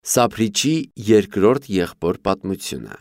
Սափրիչի երկրորդ եղբոր պատմությունը։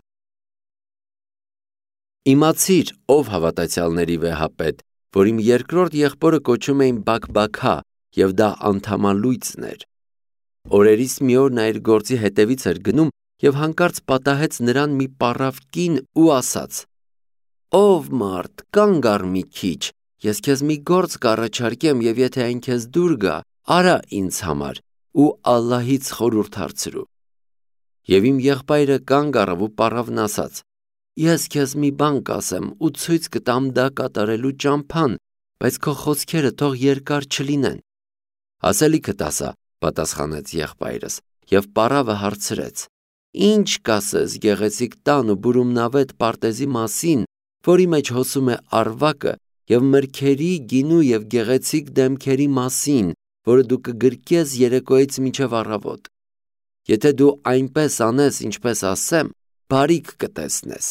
Իմացիր, ով հավատացյալների վեհապետ, որ իմ երկրորդ եղբորը կոչում էին Բաքբաքա, և դա անդամալույծն էր։ Օրերից մի օր նա իր գործի հետևից էր գնում և հանկարծ պատահեց նրան մի պառավ կին ու ասաց. «Ով մարդ, կանգ առ մի քիչ, ես քեզ մի գործ կառաջարկեմ և եթե այն քեզ դուր գա, արա ինձ համար ու Ալլահից խորհուրդ հարցրու»։ Եվ իմ եղբայրը կանգ առավ ու պառավն ասաց. «Ես քեզ մի բան կասեմ ու ցույց կտամ դա կատարելու ճամփան, բայց քո խոսքերը թող երկար չլինեն»։ «Ասելիքդ ասա», պատասխանեց եղբայրս, և պառավը հարցրեց. «Ինչ կասես գեղեցիկ տան ու բուրումնավետ պարտեզի մասին, որի մեջ հոսում է առվակը, և մրգերի, գինու և գեղեցիկ դեմքերի մասին, որը դու կգրկես երեկոյից մինչև առավոտ։ Եթե դու այնպես անես, ինչպես ասեմ, բարիք կտեսնես»։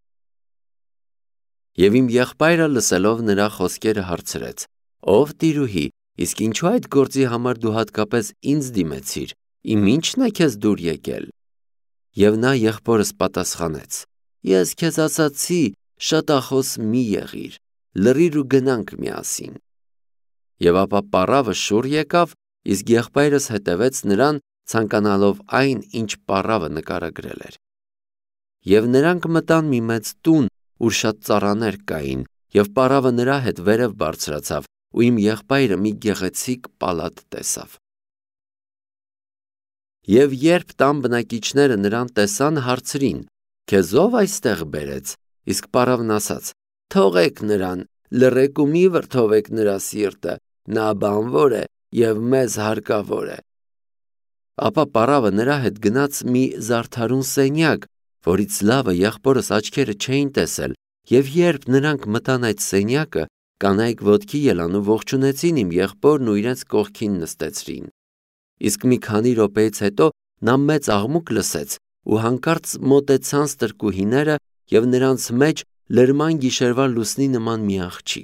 Եվ իմ եղբայրը լսելով նրա խոսքերը հարցրեց. «Ով տիրուհի, իսկ ինչու այդ գործի համար դու հատկապես ինձ դիմեցիր, իմ ի՞նչն է քեզ դուր եկել»։ Եվ նա եղբորս պատասխանեց. «Ես քեզ ասացի, շատախոս մի եղիր, լռիր ու գնանք միասին»։ Եվ ապա պառավը շուռ եկավ, իսկ եղբայրս հետևեց նրան, ցանկանալով այն, ինչ պառավը նկարագրել էր։ Եվ նրանք մտան մի մեծ տուն, ուր շատ ծառաներ կային, և պառավը նրա հետ վերև բարձրացավ, ու իմ եղբայրը մի գեղեցիկ պալատ տեսավ։ Եվ երբ տան բնակիչները նրան տեսան, հարցրին. «Քեզ ով այստեղ բերեց»։ Իսկ պառավն ասաց. «Թողեք նրան, լռեք ու մի վրդովեք նրա սիրտը, նա բանվոր է և մեզ հարկավոր է»։ Ապա պառավը նրա հետ գնաց մի զարդարուն սենյակ, որից լավը եղբորս աչքերը չէին տեսել, և երբ նրանք մտան այդ սենյակը, կանայք ոտքի ելան ու ողջունեցին իմ եղբորն ու իրենց կողքին նստեցրին։ Իսկ մի քանի րոպեից հետո նա մեծ աղմուկ լսեց, ու հանկարծ մոտեցան ստրկուհիները, և նրանց մեջ լրման գիշերվա լուսնի նման մի աղջիկ։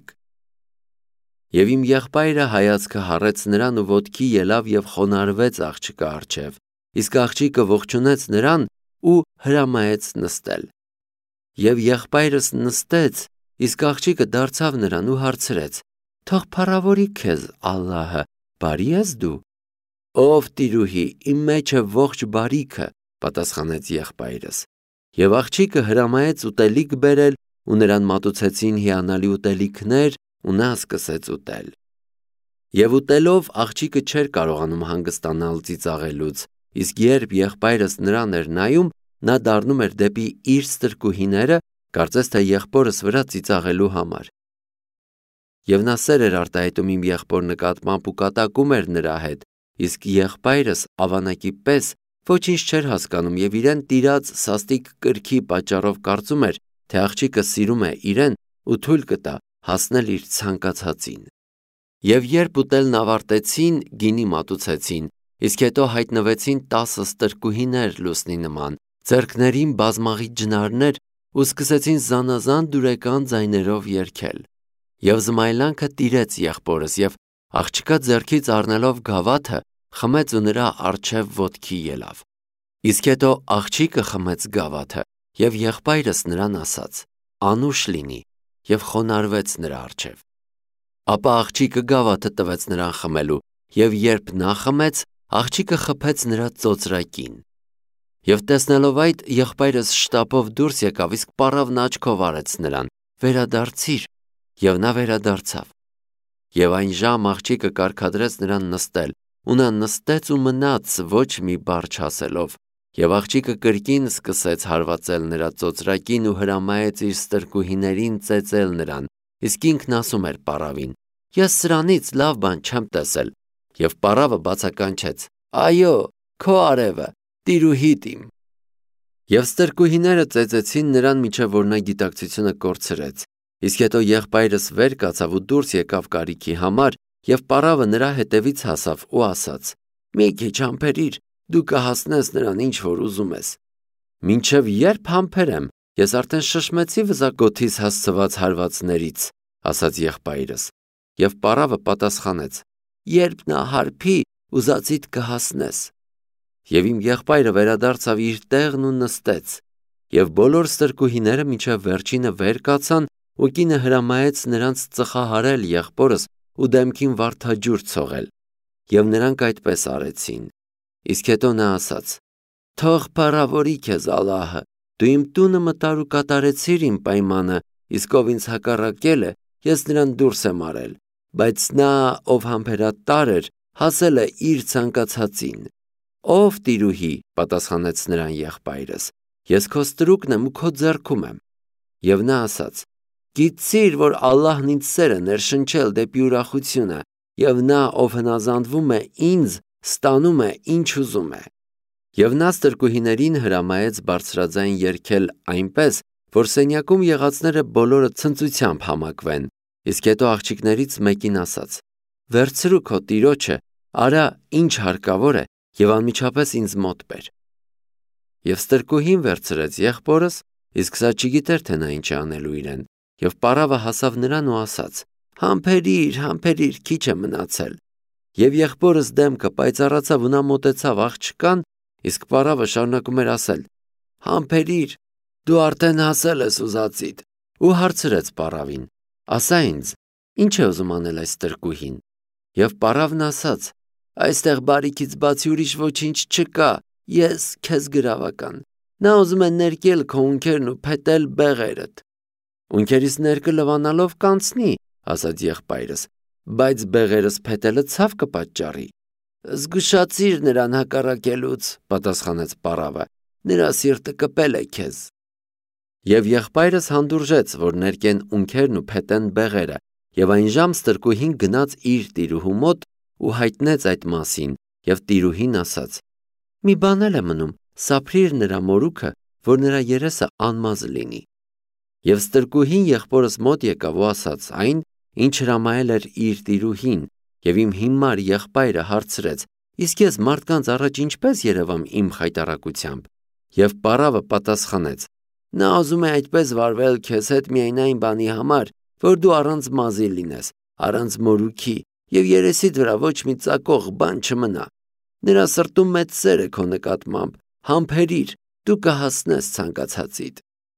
Եվ իմ եղբայրը հայացքը հառեց նրան ու ոտքի ելավ և խոնարհվեց աղջկա առջև, իսկ աղջիկը ողջունեց նրան ու հրամայեց նստել։ Եվ եղբայրս նստեց, իսկ աղջիկը դարձավ նրան ու հարցրեց. «Թող փառավորի քեզ Ալլահը, բարի՞ ես դու»։ «Ով տիրուհի, իմ մեջ է ողջ բարիքը», պատասխանեց եղբայրս։ Եվ աղջիկը հրամայեց ուտելիք բերել, ու նրան մատուցեցին հիանալի ուտելիքներ, ու նա սկսեց ուտել։ Եվ ուտելով աղջիկը չէր կարողանում հանգստանալ ծիծաղելուց, իսկ երբ եղբայրս նրան էր նայում, նա դառնում էր դեպի իր ստրկուհիները, կարծես թե եղբորս վրա ծիծաղելու համար։ Եվ նա սեր էր արտահայտում իմ եղբոր նկատմամբ ու կատակում էր նրա հետ, իսկ եղբայրս ավանակի պես ոչինչ չէր հասկանում և իրեն տիրած սաստիկ կրքի պատճառով կարծում էր, թե աղջիկը սիրում է իրեն ու թույլ կտա հասնել իր ցանկացածին։ Եվ երբ ուտելն ավարտեցին, գինի մատուցեցին, իսկ հետո հայտնվեցին 10 ստրկուհիներ լուսնի նման, ձեռքներին բազմաղի ջնարներ ու սկսեցին զանազան դուրեկան ձայներով երգել։ Եվ զմայլանքը տիրեց եղբորս, և աղջկա ձեռքից առնելով գավաթը, խմեց ու նրա առջև ոտքի ելավ։ Իսկ հետո աղջիկը խմեց գավաթը, և եղբայրս նրան ասաց. «Անուշ լինի», և խոնարհվեց նրա առջև։ Ապա աղջիկը գավաթը տվեց նրան խմելու, և երբ նա խմեց, աղջիկը խփեց նրա ծոծրակին։ Եվ տեսնելով այդ, եղբայրս շտապով դուրս եկավ, իսկ պառավն աչքով արեց նրան. «Վերադարձի՛ր», և նա վերադարձավ։ Եվ այն ժամ աղջիկը կարգադրեց նրան նստել, ու նա նստեց ու մնաց, ոչ մի բառ չասելով։ Եվ աղջիկը կրկին սկսեց հարվածել նրա ծոծրակին ու հրամայեց իր ստրկուհիներին ծեծել նրան, իսկ ինքն ասում էր պառավին. «Ես սրանից լավ բան չեմ տեսել»։ Եվ պառավը բացականչեց. «Այո, քո արևը, տիրուհիդ իմ»։ Եվ ստրկուհիները ծեծեցին նրան, մինչև որ նա գիտակցությունը կորցրեց։ Իսկ հետո եղբայրս վեր կացավ ու դուրս եկավ կարիքի համար, և պառավը նրա հետևից հասավ ու ասաց. «Մի քիչ համբերիր, դու կհասնես նրան, ինչ որ ուզում ես»։ «Մինչև ե՞րբ համբերեմ, ես արդեն շշմեցի վզակոթիս հասցված հարվածներից», ասաց եղբայրս։ Եվ պառավը պատասխանեց. «Երբ նա հարբի, ուզածիդ կհասնես»։ Եվ իմ եղբայրը վերադարձավ իր տեղն ու նստեց, եւ բոլոր ստրկուհիները մինչև վերջինը վեր կացան, ու կինը հրամայեց նրանց ծխահարել եղբորս ու դեմքին վարդաջուր ցողել, եւ նրանք այդպես արեցին։ Իսկ հետո նա ասաց. «Թող փառավորի քեզ Ալլահը, դու իմ տունը մտար ու կատարեցիր իմ պայմանը, իսկ ով ինձ հակառակել է, ես նրան դուրս եմ արել, բայց նա, ով համբերատար էր, հասել է իր ցանկացածին»։ «Ով տիրուհի», պատասխանեց նրան եղբայրս, «ես քո ստրուկն եմ ու քո ձեռքում եմ»։ Եվ նա ասաց. «Գիտցիր, որ Ալլահն ինձ սեր է ներշնչել դեպի ուրախությունը, եւ նա, ով հնազանդվում է ինձ, ստանում է, ինչ ուզում է»։ Եվ նա ստրկուհիներին հրամայեց բարձրաձայն երգել այնպես, որ սենյակում եղածները բոլորը ցնծությամբ համակվեն, իսկ հետո աղջիկներից մեկին ասաց. «Վերցրու քո տիրոջը, արա ինչ հարկավոր է եւ անմիջապես ինձ մոտ բեր»։ Եվ ստրկուհին վերցրեց եղբորս, իսկ սա չգիտեր, թե նա ինչ է անելու իրեն, եւ պարավը հասավ նրան ու ասաց. «Համբերիր, քիչ է մնացել»։ Եվ եղբորս դեմքը պայծառացավ ու նա մոտեցավ աղջկան, իսկ պարավը շարունակում էր ասել. «Համբերիր, դու արդեն հասել ես ուզածիդ», ու հարցրեց պարավին. «Ասա ինձ, ինչ է ուզում անել այս ստրկուհին»։ Եվ պարավն ասաց. «Այստեղ բարիքից բացի ուրիշ ոչինչ չկա, ես քեզ գրավական։ Նա ուզում է ներկել քո ունքերն ու փետել բեղերդ»։ «Ունքերիս ներկը լվանալով կանցնի», ասաց եղբայրս, «բայց բեղերս փետելը ցավ կպատճառի»։ «Զգուշացիր նրան հակառակելուց», պատասխանեց պարավը, «նրա սիրտը կպել է քեզ»։ Եվ եղբայրս հանդուրժեց, որ ներկեն ունքերն ու փետեն բեղերը, եւ այնժամ ստրկուհին գնաց իր տիրուհու մոտ ու հայտնեց այդ մասին, եւ տիրուհին ասաց. «Մի բան էլ է մնում, սափրիր նրա մորուքը, որ նրա երեսը անմազ լինի»։ Եվ ստրկուհին եղբորս մոտ եկավ ու ասաց այն, ինչ հրամայել էր իր տիրուհին, եւ իմ հիմար եղբայրը հարցրեց. «Իսկ ես մարդկանց առաջ ինչպես երևամ իմ խայտառակությամբ»։ Եվ պարավը պատասխանեց. «Նա ուզում է այդպես վարվել քեզ հետ միայն այն բանի համար, որ դու առանց մազի լինես, առանց մորուքի, եւ երեսիդ վրա ոչ մի ծակող բան չմնա։ Նրա սրտում մեծ սեր է քո նկատմամբ, համբերիր, դու կհասնես ցանկացածիդ»։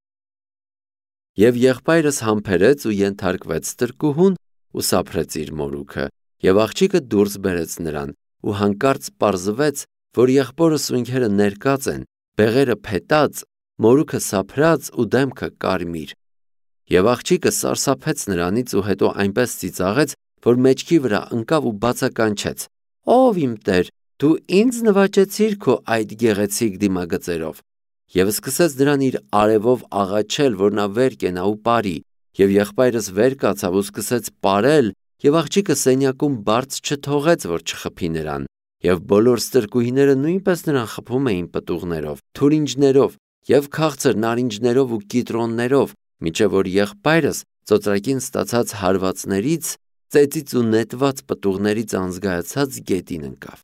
Եվ եղբայրս համբերեց ու ենթարկվեց ստրկուհուն ու սափրեց իր մորուքը, եւ աղջիկը դուրս բերեց նրան, ու հանկարծ պարզվեց, որ եղբորս ունքերը ներկած են, բեղերը փետած, մորուքը սափրած ու դեմքը կարմիր։ Եվ աղջիկը սարսափեց նրանից ու հետո այնպես ծիծաղեց, որ մեջքի վրա ընկավ ու բացականչեց. «Ով իմ տեր, դու ինձ նվաճեցիր քո այդ գեղեցիկ դիմագծերով»։ Եվ սկսեց նրան իր արևով աղաչել, որ նա վեր կենա ու ապարի, եւ եղբայրս վեր կացավ ու սկսեց ապարել, եւ աղջիկը սենյակում բարձ չթողեց, որ չխփի նրան, եւ բոլոր ստրկուհիները նույնպես նրան խփում էին պտուղներով, թուրինջներով եւ քաղցր նարինջներով ու կիտրոններով, մինչեւ որ եղբայրս ծոծրակին ստացած հարվածներից, ծեծից ու նետված պտուղներից անզգայացած գետին ընկավ։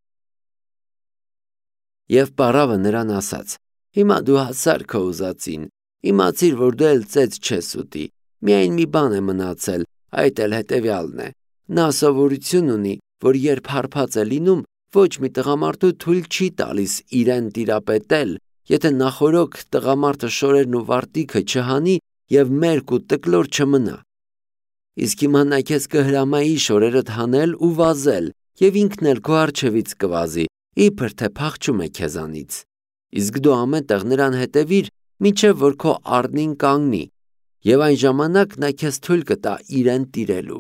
Եվ պարավը նրան ասաց. «Հիմա դու հասար քո ուզածին, իմացիր, որ դու էլ ծեծ չես ուտի, միայն մի բան է մնացել, այդ էլ հետևյալն է. նա սովորություն ունի, որ երբ հարբած է լինում, ոչ մի տղամարդու թույլ չի տալիս իրեն տիրապետել, եթե նախօրոք տղամարդը շորերն ու վարտիքը չհանի եւ մերկ ու տկլոր չմնա։ Իսկ հիմա նա քեզ կհրամայի շորերդ հանել ու վազել, եւ ինքն էլ քո առջևից կվազի, իբր թե փախչում է քեզանից։ Իսկ դու ամեն տեղ նրան հետևիր, մինչև որ քո առնին կանգնի, եւ այն ժամանակ նա քեզ թույլ կտա իրեն տիրելու»։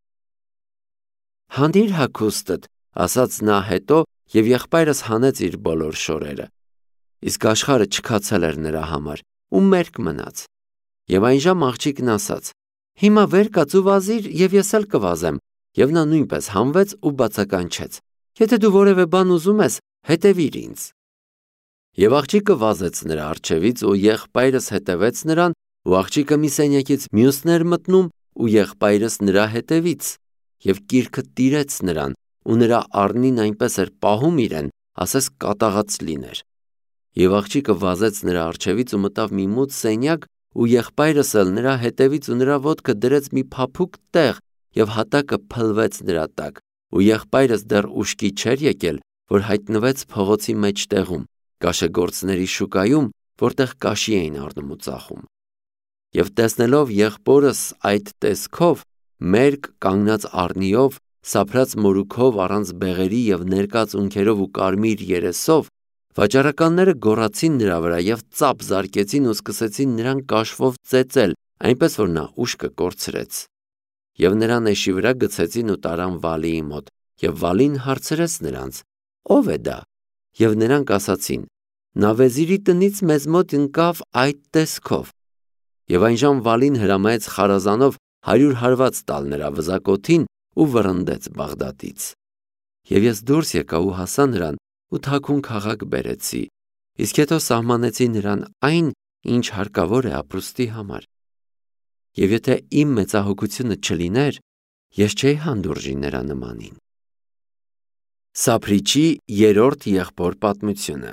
«Հանիր հագուստդ», ասաց նա հետո, եւ եղբայրս հանեց իր բոլոր շորերը։ Իսկ աշխարհը չքացել էր նրա համար ու մերկ մնաց։ Եվ այնժամ աղջիկն ասաց. «Հիմա վեր կաց ու վազիր, եւ ես էլ կվազեմ»։ Եվ նա նույնպես հանվեց ու բացականչեց. «Եթե դու որևէ բան ուզում ես, հետևիր ինձ»։ Եվ աղջիկը վազեց նրա առջևից ու եղբայրս հետևեց նրան, ու աղջիկը մի սենյակից մյուսն էր մտնում ու եղբայրս նրա հետևից, եւ կիրքը տիրեց նրան, ու նրա առնին այնպես էր պահում իրեն, ասես կատաղած լիներ։ Եվ աղջիկը վազեց նրա առջևից ու մտավ մի մութ սենյակ, ու եղբայրս էլ նրա հետևից ու նրա ոտքը դրեց մի փափուկ տեղ, եւ հատակը փլվեց նրա տակ, ու եղբայրս դեռ ուշքի չէր եկել, որ հայտնվեց փողոցի մեջտեղում, կաշեգործների շուկայում, որտեղ կաշի էին առնում ու ծախում։ Եվ տեսնելով եղբորս այդ տեսքով, մերկ կանգնած առնիով, սափրած մորուքով առանց բեղերի եւ ներկած ունքերով ու կարմիր երեսով, վաճառականները գոռացին նրա վրա եւ ծափ զարկեցին ու սկսեցին նրան կաշվով ծեծել, այնպես որ նա ուշքը կորցրեց։ Եվ նրան էշի վրա գցեցին ու տարան Վալիի մոտ, եւ Վալին հարցրեց նրանց. «Ո՞վ է դա»։ Եվ նրանք ասացին. «Նա վեզիրի տնից մեզ մոտ ընկավ այդ տեսքով»։ Եվ այնժամ Վալին հրամայեց խարազանով 100 հարված տալ նրա վզակոթին ու վռնդեց Բաղդադից։ Եվ ես դուրս եկա ու հասա նրան ու թաքուն քաղաք բերեցի, իսկ հետո սահմանեցի նրան այն, ինչ հարկավոր է ապրուստի համար։ Եվ եթե իմ մեծահոգությունը չլիներ, ես չէի հանդուրժի նրա նմանին։ Սափրիչի երրորդ եղբոր պատմությունը։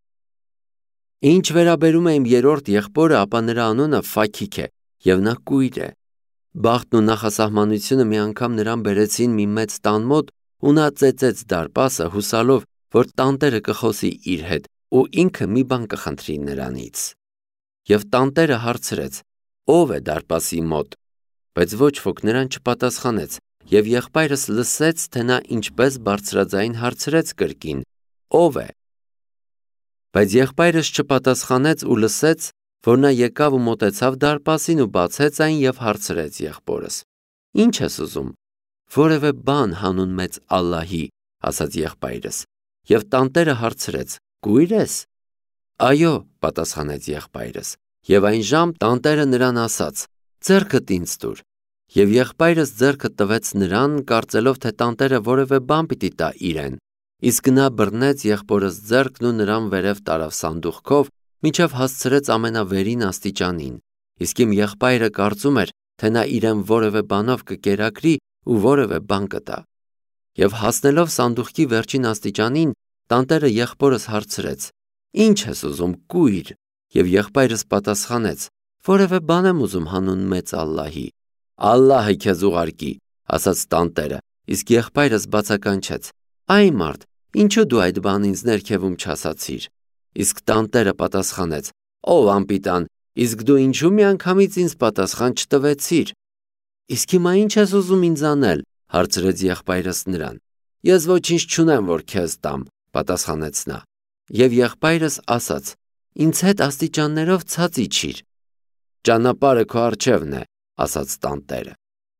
Ինչ վերաբերում է իմ երրորդ եղբորը, ապա նրա անունը Ֆաքիք է, եւ նա կույր է։ Բախտն ու նախասահմանությունը մի անգամ նրան բերեցին մի մեծ տան մոտ, ու նա ծեծեց դարպասը, հուսալով, որ տանտերը կխոսի իր հետ, ու ինքը մի բան կխնդրի նրանից։ Եվ տանտերը հարցրեց. «Ո՞վ է դարպասի մոտ»։ Բայց ոչ ոք նրան չպատասխանեց, եւ եղբայրս լսեց, թե նա ինչպես բարձրաձայն հարցրեց կրկին. «Ո՞վ է»։ Բայց եղբայրս չպատասխանեց ու լսեց, որ նա եկավ ու մոտեցավ դարպասին ու բացեց այն եւ հարցրեց եղբորս. «Ինչ ես ուզում»։ «Որևէ բան հանուն մեծ Ալլահի», ասաց եղբայրս։ Եվ տանտերը հարցրեց. «Կույր ես»։ «Այո», պատասխանեց եղբայրս։ Եվ այնժամ տանտերը նրան ասաց. «Ձեռքդ ինձ տուր»։ Եվ եղբայրս ձեռքը տվեց նրան, կարծելով, թե տանտերը որևէ բան պիտի տա իրեն։ Իսկ նա բռնեց եղբորս ձեռքն ու նրան վերև տարավ սանդուղքով, մինչև հասցրեց ամենավերին աստիճանին։ Իսկ իմ եղբայրը կարծում էր, թե նա իրեն որևէ բանով կկերակրի ու որևէ բան կտա։ Եվ հասնելով սանդուղքի վերջին աստիճանին, տանտերը եղբորս հարցրեց. «Ինչ ես ուզում, կույր»։ Եվ եղբայրս պատասխանեց. «Որևէ բան եմ ուզում հանուն մեծ Ալլահի»։ «Ալլահը քեզ ուղարկի», ասաց տանտերը, իսկ եղբայրս բացականչեց. «Այ մարդ, ինչու դու այդ բանն ինձ ներքևում չասացիր»։ Իսկ տանտերը պատասխանեց. «Ով անպիտան, իսկ դու ինչու միանգամից ինձ պատասխան չտվեցիր»։ «Իսկ հիմա ինչ ես ուզում ինձ անել»։ հարցրեց եղբայրս նրան։ «Ես ոչինչ չունեմ, որ քեզ տամ», պատասխանեց նա։ Եվ եղբայրս ասաց. «Ինձ հետ աստիճաններով ցած իջիր»։ «Ճանապարհը քո առջևն է», ասաց տանտերը։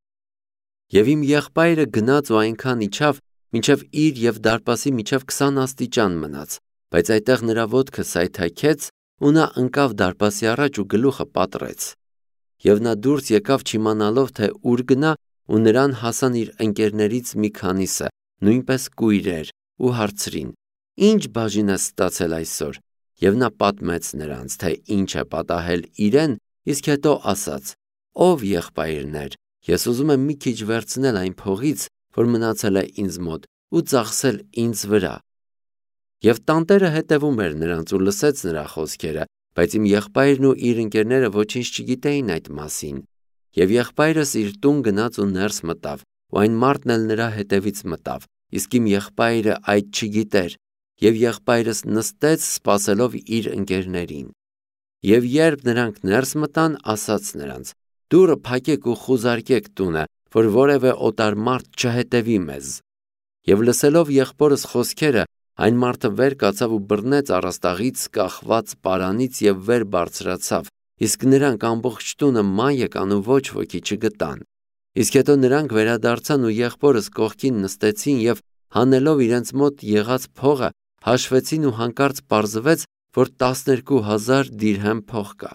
Եվ իմ եղբայրը գնաց ու այնքան իջավ, մինչև իր եւ դարպասի միջև 20 աստիճան մնաց, բայց այդտեղ նրա ոտքը սայթաքեց ու նա ընկավ դարպասի առաջ ու գլուխը պատռեց։ Եվ նա դուրս եկավ չիմանալով, թե ուր գնա, ու նրան հասան իր ընկերներից մի քանիսը, նույնպես կույրեր, ու հարցրին. «Ինչ բաժին ես ստացել այսօր»։ Եվ նա պատմեց նրանց, թե ինչ է պատահել իրեն, իսկ հետո ասաց. «Ով եղբայրներ, ես ուզում եմ մի քիչ վերցնել այն փողից, որ մնացել է ինձ մոտ, ու ծախսել ինձ վրա»։ Եվ տանտերը հետևում էր նրանց ու լսեց նրա խոսքերը, բայց իմ եղբայրն ու իր ընկերները ոչինչ չգիտեին այդ մասին։ Եվ եղբայրս իր տուն գնաց ու ներս մտավ, ու այն մարդն էլ նրա հետևից մտավ, իսկ իմ եղբայրը այդ չգիտեր։ Եվ եղբայրս նստեց, սպասելով իր ընկերներին։ Եվ երբ նրանք ներս մտան, ասաց նրանց. «Դուռը փակեք ու խուզարկեք տունը, որ որևէ օտար մարդ չհետևի մեզ»։ Եվ լսելով եղբորս խոսքերը, այն մարդը վեր կացավ ու բռնեց առաստաղից կախված պարանից եւ վեր բարձրացավ, իսկ նրանք ամբողջ տունը ման եկան ու ոչ ոքի չգտան։ Իսկ հետո նրանք վերադարձան ու եղբորս կողքին նստեցին եւ հանելով իրենց մոտ եղած փողը, հաշվեցին ու հանկարծ պարզվեց, որ 12,000 դիրհեմ փող կա։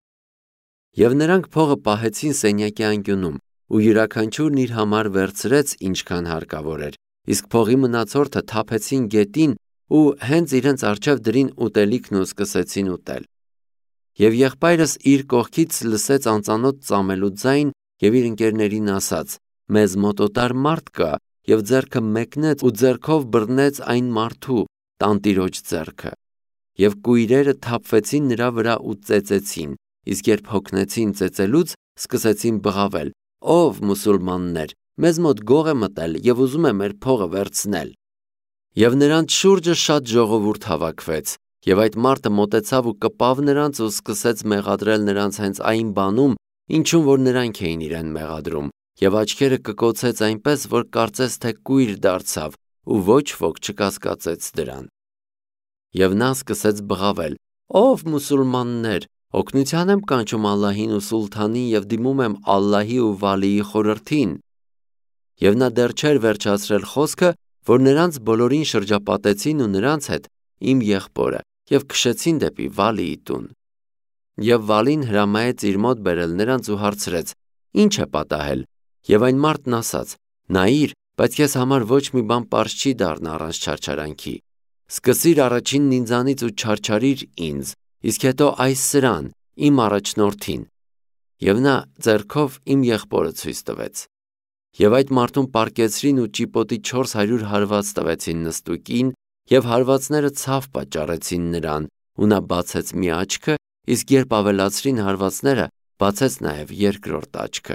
Եվ նրանք փողը պահեցին սենյակի անկյունում, ու յուրաքանչյուրն իր համար վերցրեց ինչքան հարկավոր էր, իսկ փողի մնացորդը թափեցին գետին ու հենց իրենց առջև դրին ուտելիքն ու սկսեցին ուտել։ Եվ եղբայրս իր կողքից լսեց անծանոթ ծամելու ձայն եւ իր ընկերներին ասաց. «Մեզ մոտ օտար մարդ կա», եւ ձեռքը մեկնեց ու ձեռքով բռնեց այն մարդու տանտիրոջ ձեռքը։ Եվ կույրերը թափվեցին նրա վրա ու ծեծեցին, իսկ երբ հոգնեցին ծեծելուց, սկսեցին բղավել. «Ով մուսուլմաններ, մեզ մոտ գող է մտել եւ ուզում է մեր փողը վերցնել»։ Եվ նրանց շուրջը շատ ժողովուրդ հավաքվեց, եւ այդ մարդը մոտեցավ ու կպավ նրանց ու սկսեց մեղադրել նրանց հենց այն բանում, ինչում որ նրանք էին իրեն մեղադրում, եւ աչքերը կկոցեց այնպես, որ կարծես թե կույր դարձավ ու ոչ ոք չկասկածեց դրան։ Եվ նա սկսեց բղավել. «Ով մուսուլմաններ, օգնության եմ կանչում Ալլահին ու սուլթանին եւ դիմում եմ Ալլահի ու Վալիի խորհրդին»։ Եվ նա դեռ չէր վերջացրել խոսքը, որ նրանց բոլորին շրջապատեցին ու նրանց հետ իմ եղբորը եւ քշեցին դեպի Վալիի տուն։ Եվ Վալին հրամայեց իր մոտ բերել նրանց ու հարցրեց. «Ինչ է պատահել»։ Եվ այն մարդն ասաց. «Նայիր, բայց քեզ համար ոչ մի բան պարզ չի դառնա առանց չարչարանքի։ Սկսիր առաջինն ինձանից ու չարչարիր ինձ, իսկ հետո այս սրան, իմ առաջնորդին»։ Եվ նա ձեռքով իմ եղբորը ցույց տվեց։ Եվ այդ մարդուն պառկեցրին ու ճիպոտի 400 հարված տվեցին նստուկին, եւ հարվածները ցավ պատճառեցին նրան, ու նա բացեց մի աչքը, իսկ երբ ավելացրին հարվածները, բացեց նաև երկրորդ աչքը։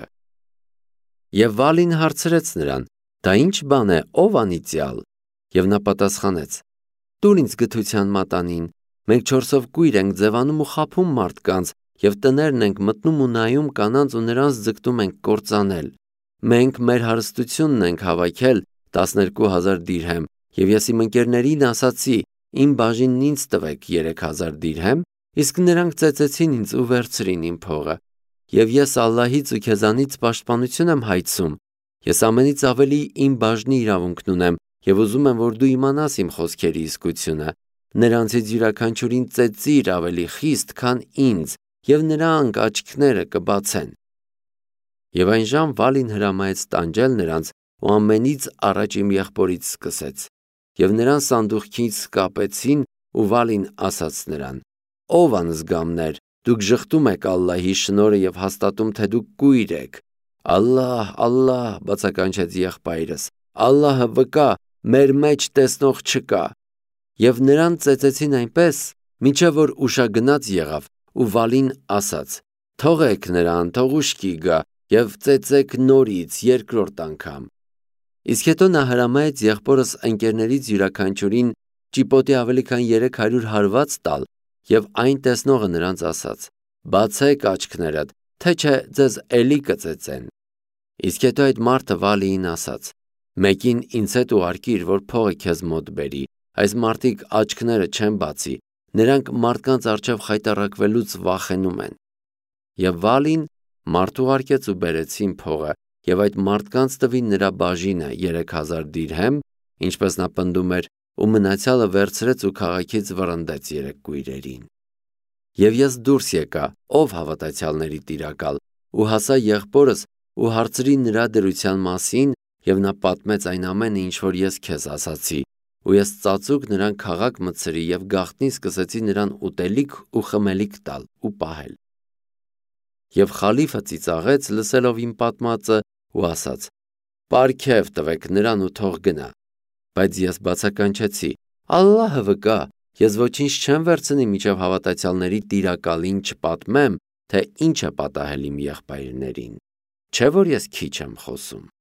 Եվ Վալին հարցրեց նրան. «Դա ինչ բան է, ով անիծյալ»։ Եվ նա պատասխանեց. «Տուր ինձ գթության մատանին, մենք 4-ով կույր ենք ձևանում ու խաբում մարդկանց, եւ տներն ենք մտնում ու նայում կանանց ու նրանց ձգտում ենք կործանել։ Մենք մեր հարստությունն ենք հավաքել 12,000 դիրհեմ, եւ ես իմ ընկերներին ասացի. իմ բաժինն ինձ տվեք 3,000 դիրհեմ, իսկ նրանք ծեծեցին ինձ ու վերցրին իմ փողը։ Եվ ես Ալլահից ու քեզանից պաշտպանություն եմ հայցում։ Ես ամենից ավելի իմ բաժնի իրավունքն ունեմ եւ ուզում եմ, որ դու իմանաս իմ խոսքերի իսկությունը։ Նրանցից յուրաքանչյուրին ծեծիր ավելի խիստ, քան ինձ, եւ նրանք աչքները կբացեն»։ Եվ այն ժամ Վալին հրամայեց տանջել նրանց ու ամենից առաջ իմ եղբորից սկսեց։ Եվ նրան սանդուղքից կապեցին ու Վալին ասաց նրան. «Ով անզգամներ, դուք ժխտում եք Ալլահի շնորհը եւ հաստատում, թե դուք կույր եք»։ «Ալլահ, Ալլահ», բացականչեց եղբայրս, «Ալլահը վկա, մեր մեջ տեսնող չկա»։ Եվ նրան ծեծեցին այնպես, մինչև որ ուշագնաց եղավ, ու Վալին ասաց. «Թողեք նրան, թող ուշքի գա եւ ծեծեք նորից երկրորդ անգամ»։ Իսկ հետո նա հրամայեց եղբորս ընկերներից յուրաքանչյուրին ճիպոտի ավելի քան 300 հարված տալ, եւ այն տեսնողը նրանց ասաց. «Բացեք աչքներդ, թե չէ ձեզ էլի կծեծեն»։ Իսկ հետո այդ մարդը Վալիին ասաց. «Մեկին ինձ հետ ուղարկիր, որ փողը քեզ մոտ բերի, այս մարդիկ աչքները չեն բացի, նրանք մարդկանց առջև խայտառակվելուց վախենում են»։ Եվ Վալին մարդ ուղարկեց ու բերեցին փողը, եւ այդ մարդկանց տվին նրա բաժինը 3,000 դիրհեմ, ինչպես նա պնդում էր, ու մնացյալը վերցրեց ու քաղաքից վռնդեց 3 կույրերին։ Եվ ես դուրս եկա, ով հավատացյալների տիրակալ, ու հասա եղբորս ու հարցրի նրա դրության մասին, եւ նա պատմեց այն ամենը, ինչ որ ես քեզ ասացի, ու ես ծածուկ նրան քաղաք մտցրի եւ գաղտնի սկսեցի նրան ուտելիք ու խմելիք տալ ու պահել։ Եվ խալիֆը ծիծաղեց, լսելով իմ պատմածը, ու ասաց. «Պարգև տվեք նրան ու թող գնա»։ Բայց ես բացականչեցի. «Ալլահը վկա, ես ոչինչ չեմ վերցնի, մինչև հավատացյալների տիրակալին չպատմեմ, թե ինչ է պատահել իմ եղբայրներին։ Չէ՞ որ ես քիչ եմ խոսում»։